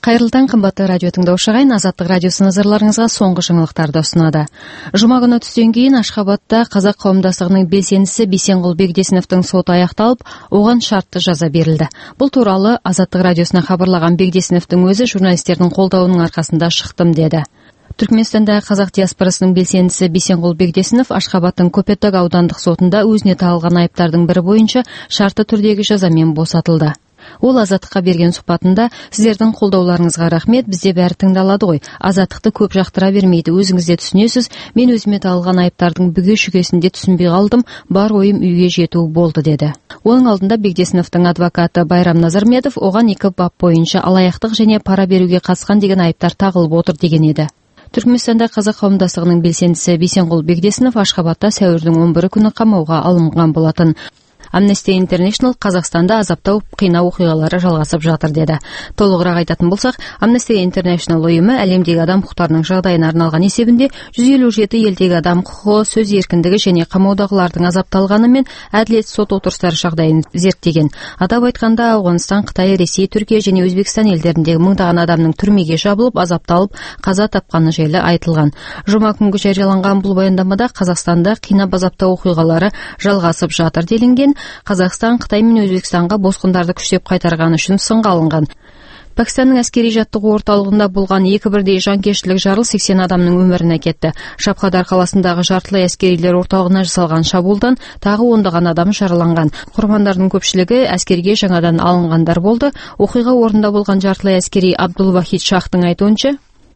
Кайрылы таң, кымбаттуу радио тыңдоочу агайын, Азаттык радиосу назарларыңызга соңку жаңылыктарды ұсынады. Жума күнү түстөн кийин Ашхабадта казак коомдастыгынын белсендиси Бейсенкул Бегдесиновдун соту аякталып, оган шартты жаза берилди. Бул тууралуу Азаттык радиосуна кабарлаган Бегдесиновдун өзү журналисттердин колдоонун аркасында шыктым деди. Түркмөнстандагы казак диаспорасынын белсендиси Бейсенкул Бегдесинов Ашхабадтын Көпөтөк аудандык сотунда өзүнө тагылган айыптардын бири боюнча шартты түрдөгү жаза менен босотулду. Ол Азаттыкка берген сухбатында: "Сиздердин колдоолоруңузга рахмет, бизде баары тыңдалады ғой. Азаттыкты көп жактыра бермейди. Өзүңүз да түшүнөсүз. Мен өзүмө тагылган айыптардын бүге-шүгесинде түшүнбөй калдым. Бар оюм үйгө жетүү болду" деди. Онун алдында Бегдесиновдун адвокаты Байрам Назарметов оган 2 бап боюнча алаяктык жана пара берүүгө каткан деген айыптар тагылып отур деген эди. Түркмөнстанда казак коомдастыгынын белсендиси Бейсенкул Бегдесинов Ашхабадта сәуірдүн 11 күнү камауга алынган болотун. Amnesty International Казакстанда азаптоо кыйноо окуялары жалгасып жатыр деди. Толугураак айтатын болсак, Amnesty International уюму әлемдеги адам укуктарынын жагдайына арналган эсебинде 157 элдеги адам укугу, сөз эркиндиги жана камоодагылардын азапталганы менен адилет сот отурустары жагдайын зерттеген. Атап айтканда, Афганистан, Кытай, Ресей, Түркия жана Өзбекстан элдериндеги мыңдаган адамдын түрмөгө жабылып, азапталып, каза тапканы жайлы айтылган. Жума күнгү жарыяланган бул баяндамада Казакстанда кыйнап азаптоо окуялары жалгасып жатыр делинген. Казакстан Кытай менен Өзбекстанга боскундарды күчтөп кайтарганы үчүн сынга алынган. Пакистандын аскери жаттыгуу орталыгында болгон 2 бирдей жанкечтилик жарыл 80 адамдын өмүрүнө кетти. Шапкадар каласындагы жартылай аскерийлер орталыгына жасалган шабуулдан тагы ондогон адам жараланган. Курбандардын көпчүлүгү аскерге жаңадан алынгандар болду. Окуйга ордунда болгон жартылай аскери Абдул Вахид Шахтын айтуунча: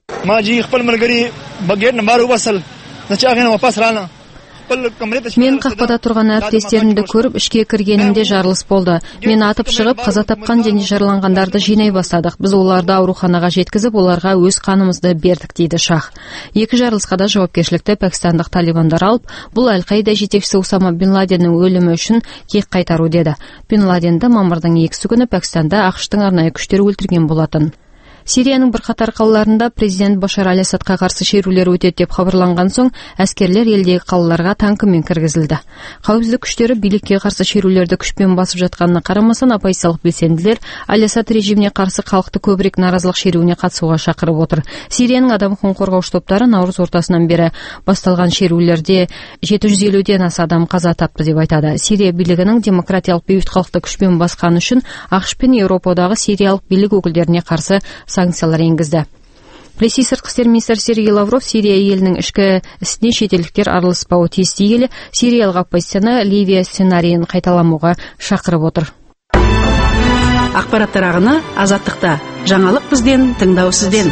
"Мен какпада турган аптестеримди көрүп, ишке киргенимде жарылыш болду. Мен атып чыгып, каза тапкан жана жаралангандарды жыйнай баштадык. Биз оларды ооруканага жеткизип, оларга өз каныбызды бердик" дейди Шах. Эки жарылышка да жоопкерчиликти пакистандык талибандар алып, бул Аль-Каида жетекчиси Усама Бин Ладендин өлүмү үчүн кек кайтаруу деди. Бин Ладенди мамырдын 2 күнү Пакистанда АКШтын арнайы күчтөрү өлтүргөн болотун. Сириянын бир катар калаларында президент Башар Аль-Асадка каршы шерүүлөр өтөт деп кабарланган соң, аскерлер элдеги калаларга танкы менен киргизилди. Кабыздык күчтөрү бийликке каршы шерүүлөрдү күч менен басып жатканына карамастан, оппозициялык белсендилер Аль-Асад режимине каршы калкты көбүрөөк наразылык шерүүнүне катышууга чакырып отур. Сириянын адам укугун коргоочу топтары наурыз ортасынан бери башталган шерүүлөрдө 750ден аса адам каза тапты деп айтады. Сирия бийлигинин демократиялык бейбит калкты күч менен басканы үчүн АКШ пен Европадагы сириялык бийлик өкүлдөрүнө каршы санкциялар энгизди. Ресей сырткы иштер министри Сергей Лавров Сирия элинин ички исине чет элдиктер аралашпауы тийиз дей келе, сириялык оппозицияны Ливия сценарийин кайталамууга чакырып отур. Акпараттар агыны Азаттыкта. Жаңылык бизден, тыңдоо сизден.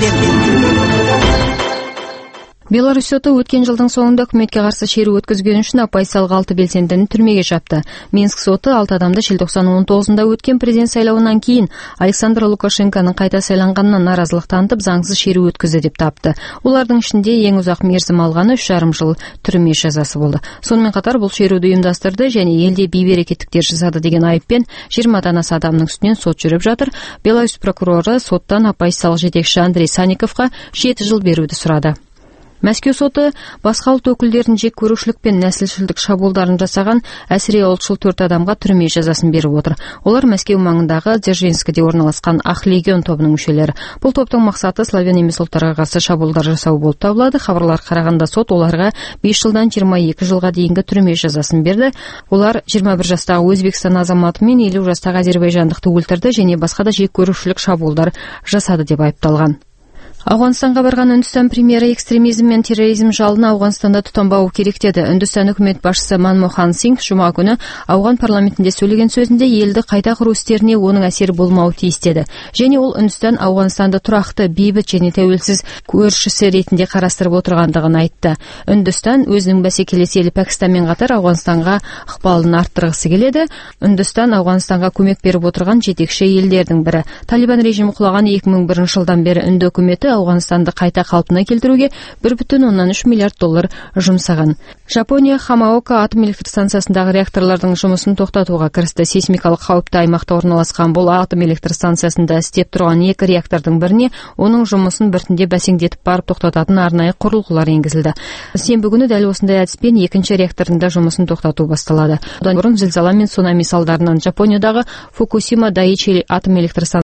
Беларусь соту өткен жылдың соңында өкмөткө каршы шерүү өткөзгөн үчүн оппозициялык 6 белсендини түрмөгө жапты. Минск соту 6 адамды желтоқсан 19-да өткен президент сайлауынан кийин Александр Лукашенконун кайта сайланганына наразылык танытып, заңсыз шерүү өткөздү деп тапты. Улардын ичинде эң узак мерзим алганы 3,5 жыл түрмө жазасы болду. Сонун катар бул шерүүдү уюмдастырды жана элде бейберекеттиктер жасады деген айыппен 20 аса адамдын үстүнөн сот жүрүп жатыр. Беларусь прокурору соттан оппозициялык жетекчи Андрей Санниковго 7 жыл берүүнү сурады. Мәскеу соты башка улут өкүлдөрүнүн жек көрүүчүлүк пен наслчылдык шабуулдарын жасаган әсире олчул 4 адамга түрмө жазасын берип отур. Олар Мәскеу маңындагы Дзержинскиде орналашкан Ак легион тобунун мүчөлөрү. Бул топтун максаты славян эмес улуттарга каршы шабуулдар жасоо болуп табылады. Кабарларга караганда сот оларга 5 жылдан 22 жылга дейинки түрмө жазасын берди. Олар 21 жаштагы Өзбекстан азаматы менен 50 жаштагы азербайжандыкты өлтүрдү жана башка да жек көрүүчүлүк шабуулдар жасады деп айыпталган. Афганистанга барган Үндүстан премьери экстремизм менен терроризм жалын Афганистанда тутанбау керек деди. Үндүстан өкмөт башчысы Манмохан Сингх жума күнү Афган парламентинде сөйлөгөн сөзүндө элди кайта куруу истерине онун асери болмауы тийиз деди. Және ол Үндүстан Афганистанды туракты, бейбит және тәуелсиз көршүсү ретинде карастырып отургандыгын айтты. Үндүстан өзүнүн бәсекелес эли Пакистан менен катар Афганистанга ыкпалын арттыргысы келеді. Үндүстан Афганистанга көмөк берип отурган жетекчи элдердин бири. Талибан режими кулаган 2001 жылдан бери үндү өкмөтү Афганистанды кайта калпына келтирүүгө 1,3 миллиард доллар жумсаган. Жапония Хамаока атом электр станциясындагы реакторлордун жумусун токтотууга киришти. Сейсмикалык кауптуу аймакта орналашкан бул атом электр станциясында иштеп турган 2 реактордун бирине онун жумусун биртиндеп бәсеңдетип барып токтотатын арнайы курулгулар энгизилди. Сенбі күнү дәл осындай адиспен 2 реактордун да жумусун токтотуу башталады. Одан мурун зилзала мен цунами салдарынан Жапониядагы Фукусима Дайичи атом электр